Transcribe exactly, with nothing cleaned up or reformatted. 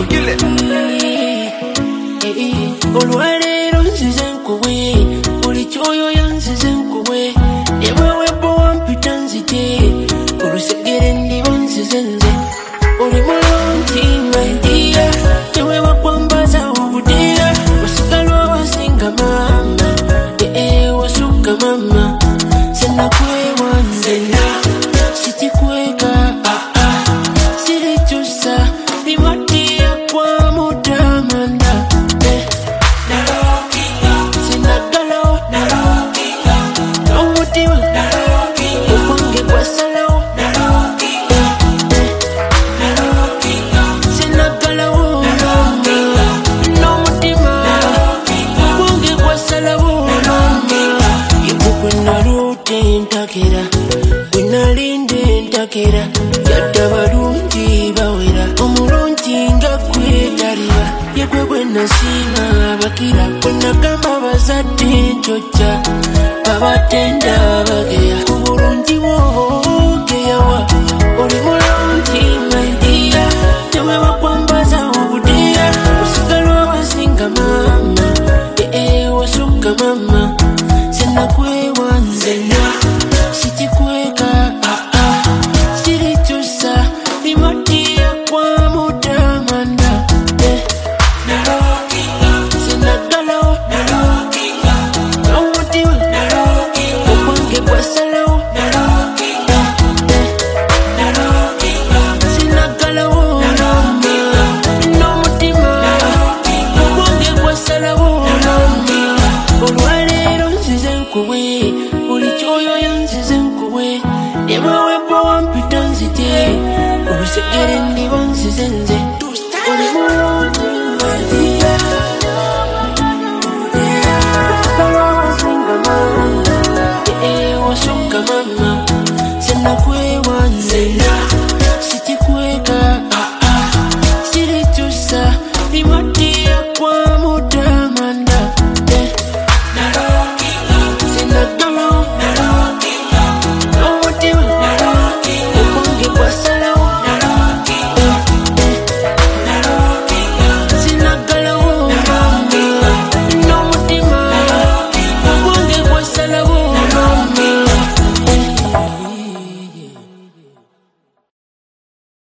kill it. Olwaleero nzize nkuwe buli kyoyo yanzize nkuwe ewewepo wampita nzite olusegere ndiba nzize nze oli mulungi my dear tewewa kwambaza obudeera wasigala wasinga mama ee wasuka mama senakwewa nzena sitikweka sirikyusa bimatia kwa mutamanda yadda balungi bawera omulungi nga kwetaliba yekwekwe nasiima abakira kwenagamba bazadde njojja babatenda bageya obulungi bwogeyawa oli mulungi maidiya tewewa kwambaza obudeya osigala wasinga mama ee wasuka mama senakwewa nzena sikikweka olwaleero nzize nkuwe buli kyoyo yanzize nkuwe